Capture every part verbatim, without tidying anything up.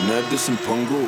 Neredesin Pango?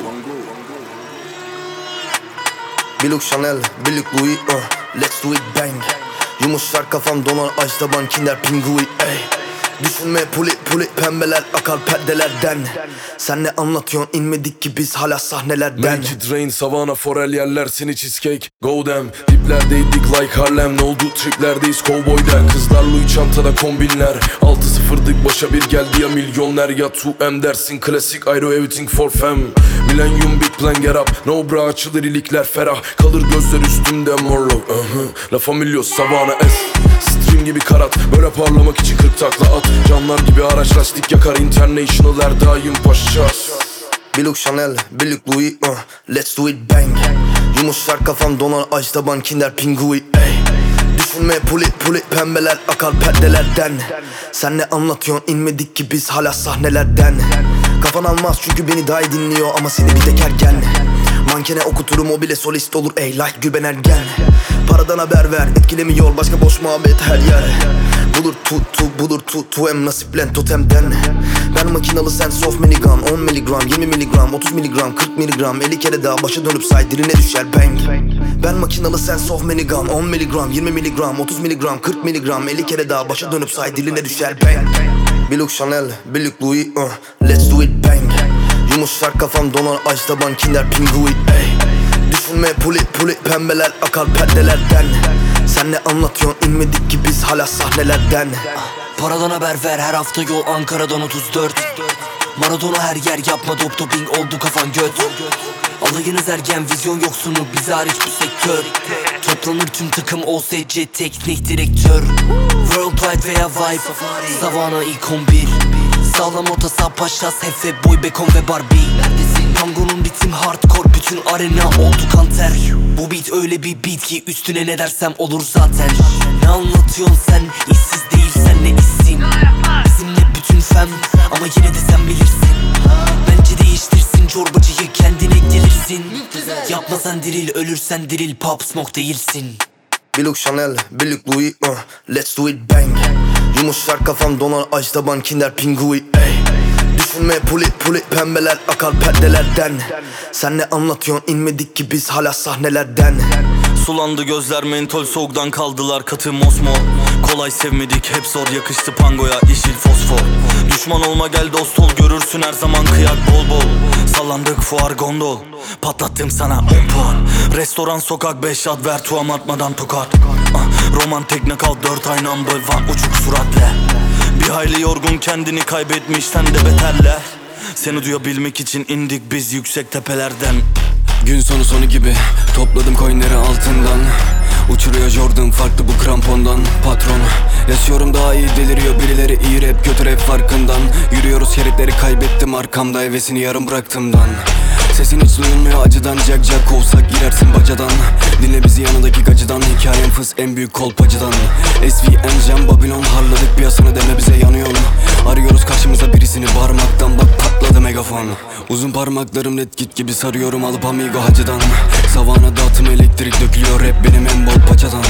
Biluk Chanel, Biluk Louis, uh, let's do it bang. Yumuşlar kafam donar, aç taban kinder pingui, ey. Düşünme puli puli, pembeler akar perdelerden. Sen ne anlatıyorsun, inmedik ki biz hala sahnelerden. Make it rain, Savannah, Forel yerler seni cheesecake. Go damn, diplerdeydik like Harlem. Ne oldu triplerdeyiz cowboy'da. Kızlar Louis çantada kombinler. Altı sıfırdık başa bir geldi ya milyoner. Ya two M dersin klasik, I do everything for fam. Millennium big plan get up. No bra açılır ilikler ferah. Kalır gözler üstümde morlo, uh -huh. La Familia Savannah S. Stream gibi karat, böyle parlamak için kırk takla at. Camlar gibi araç lastik yakar, international her daim paşa. Biluk Chanel, Biluk Louis, uh, let's do it bang. Yumuşlar kafam donar, aç taban kinder pingui, ey. Düşünme puli puli, pembeler akar perdelerden. Sen ne anlatıyorsun, inmedik ki biz hala sahnelerden. Kafan almaz çünkü beni daha iyi dinliyor ama seni bir tek ergen. Mankene okuturum o bile solist olur, ey like Gülben Ergen. Paradan haber ver, etkilemiyor başka boş muhabbet her yer. Bulur tu tu bulur tu tu em nasiplen totemden. Ben makinalı sen soft minigun, on miligram, yirmi miligram, otuz miligram, kırk miligram, elli kere daha başa dönüp say diline düşer bang. Ben makinalı sen soft minigun, on miligram, yirmi miligram, otuz miligram, kırk miligram, elli kere daha başa dönüp say diline düşer bang. Biluk Chanel, Biluk Louis, uh, let's do it bang. Yumuşlar kafam donar, aç taban kinder pingui, ey. Düşünme puli puli, pembeler akar perdelerden. Sen ne anlatıyorsun, inmedik ki biz hala sahnelerden. Paradan haber ver, her hafta yol Ankara'dan otuz dört. Maradona her yer, yapma dop doping, oldu kafan göt. Alayınız ergen, vizyon yoksunu, bize hariç bu sektör. Toplanır tüm takım, O S C teknik direktör. Worldwide veya Vibe, Savannah ilk on bir. Sağlam orta saha paşas, Hefe, Boy, Beckham ve Barbie. Pango'nun ritim hardcore, bütün arena oldu kanter. Bu beat öyle bir beat ki üstüne ne dersem olur zaten. Ne anlatıyorsun sen, işsiz değilsen ne işsin? Bizimle bütün fem ama yine de sen bilirsin. Bence değiştirsin çorbacıyı, kendine gelirsin. Yapma sen diril, ölürsen diril, Pop Smoke değilsin. Biluk Chanel, Biluk Louis, uh, let's do it bang. Yumuşlar kafam donar, aç taban kinder pingui, ey. Düşünme puli puli, pembeler akar perdelerden. Sen ne anlatıyorsun, inmedik ki biz hala sahnelerden. Sulandı gözler, mentol soğuktan kaldılar katı mosmor. Kolay sevmedik, hep zor yakıştı Pango'ya yeşil fosfor. Düşman olma gel dost ol, görürsün her zaman kıyak bol bol. Sallandık fuar gondol, patlattım sana on puan. Restoran sokak beş at ver, tuam atmadan tokat. ah, Roman tekne kal dört ay number one, uçuk suratla. Bir hayli yorgun, kendini kaybetmiş sen de beterler. Seni duyabilmek için indik biz yüksek tepelerden. Gün sonu sonu gibi topladım coinleri altından. Uçuruyor Jordan farklı bu krampondan. Patron yaşıyorum daha iyi, deliriyor birileri, iyi rap kötü rap farkından. Yürüyoruz şeritleri, kaybettim arkamda, hevesini yarım bıraktımdan. Sesin hiç duyulmuyor acıdan, jack jack kovsak girersin bacadan. Dinle bizi yanındaki gacıdan, hikayem fıs en büyük kolpacıdan. S V M Jam Babylon, harladık piyasını deme bize yanıyorsun. Arıyoruz karşımıza birisini, parmaktan bak patladı megafon. Uzun parmaklarım red git gibi sarıyorum, alıp amigo hacıdan. Savana dağıtım elektrik, dökülüyor rap benim en bol paçadan.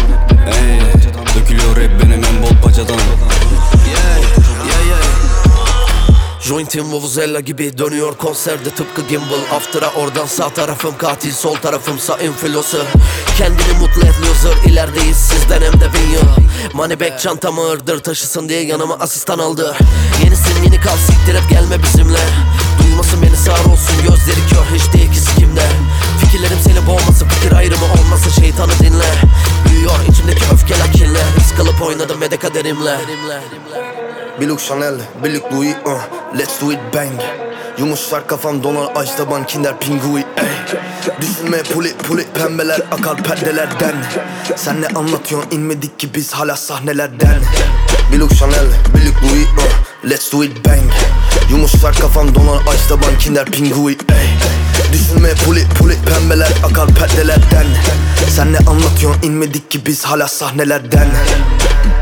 Ey, dökülüyor rap benim en bol paçadan. Yeah, yeah, yeah. Jointim Vuvuzela gibi dönüyor konserde tıpkı gimbal. After'a oradan sağ tarafım katil, sol tarafımsa influencer. Kendini mutlu et loser, ilerideyiz sizden hem de bin yıl. Money bag çantam ağırdır, taşısın diye yanıma asistan aldı. Yenisin yeni kal, siktir et gelme bizimle. Duymasın beni sağır olsun, gözleri kör, hiç değil ki sikimde. Fikirlerim seni boğmasın, fikir ayrımı olmasın, şeytanı dinle. Büyüyor içimdeki öfke lakinle, risk alıp oynadım ve de kaderimle. Biluk Chanel, Biluk Louis, uh, let's do it bang. Yumuşlar kafam donar, aç taban kinder pingui, ey. Düşünme puli puli, pembeler akar perdelerden. Sen ne anlatıyorsun, inmedik ki biz hala sahnelerden. Biluk Chanel, Biluk Louis, uh, let's do it bang. Yumuşlar kafam donar, aç taban kinder pingui, ey. Düşünme puli puli, pembeler akar perdelerden. Sen ne anlatıyorsun, inmedik ki biz hala sahnelerden.